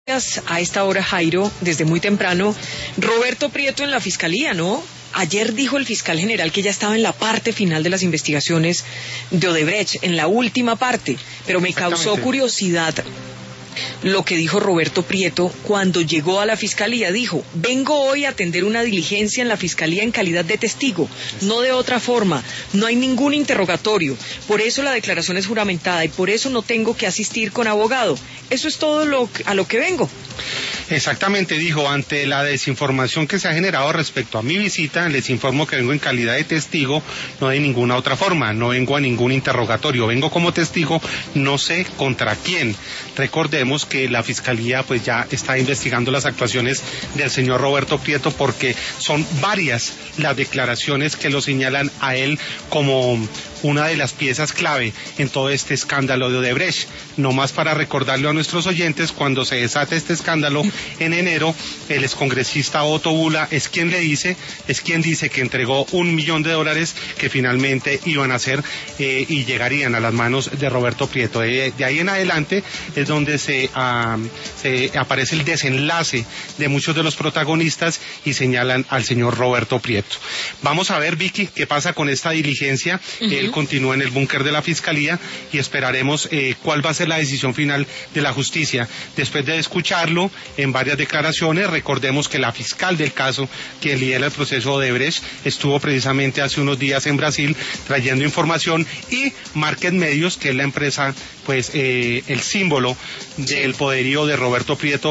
A esta hora, Jairo, desde muy temprano, Roberto Prieto en la Fiscalía, ¿no? Ayer dijo el fiscal general que ya estaba en la parte final de las investigaciones de Odebrecht, en la última parte, pero me causó curiosidad lo que dijo Roberto Prieto cuando llegó a la Fiscalía. Dijo: vengo hoy a atender una diligencia en la Fiscalía en calidad de testigo, no de otra forma, no hay ningún interrogatorio, por eso la declaración es juramentada y por eso no tengo que asistir con abogado. Eso es todo a lo que vengo. Exactamente, dijo: ante la desinformación que se ha generado respecto a mi visita, les informo que vengo en calidad de testigo, no de ninguna otra forma, no vengo a ningún interrogatorio, vengo como testigo, no sé contra quién. Recordemos que la Fiscalía pues ya está investigando las actuaciones del señor Roberto Prieto, porque son varias las declaraciones que lo señalan a él como una de las piezas clave en todo este escándalo de Odebrecht. No más para recordarle a nuestros oyentes, cuando se desata este escándalo en enero, el excongresista Otto Bula es quien dice que entregó $1 millón que finalmente iban a ser y llegarían a las manos de Roberto Prieto. De ahí en adelante es donde se aparece el desenlace de muchos de los protagonistas y señalan al señor Roberto Prieto. Vamos a ver, Vicky, qué pasa con esta diligencia. Él continúa en el búnker de la Fiscalía y esperaremos cuál va a ser la decisión final de la justicia. Después de escucharlo en varias declaraciones, recordemos que la fiscal del caso que lidera el proceso Odebrecht estuvo precisamente hace unos días en Brasil trayendo información, y Market Medios, que es la empresa, pues el símbolo del poderío de Roberto Prieto,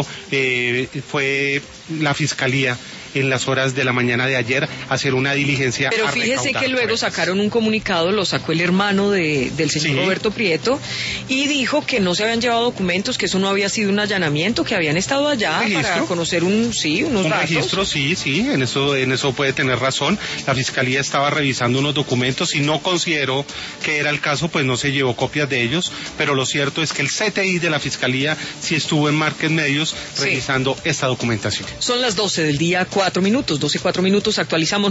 fue la Fiscalía en las horas de la mañana de ayer a hacer una diligencia. Pero fíjese que luego sacaron un comunicado, lo sacó el hermano del señor Roberto Prieto, y dijo que no se habían llevado documentos, que eso no había sido un allanamiento, que habían estado allá para conocer unos datos. Registro, sí, en eso puede tener razón. La Fiscalía estaba revisando unos documentos y no consideró que era el caso, pues no se llevó copias de ellos, pero lo cierto es que el CTI de la Fiscalía sí estuvo en Market Medios revisando esta documentación. Son las 12 del día, 4 minutos, 12:04, actualizamos.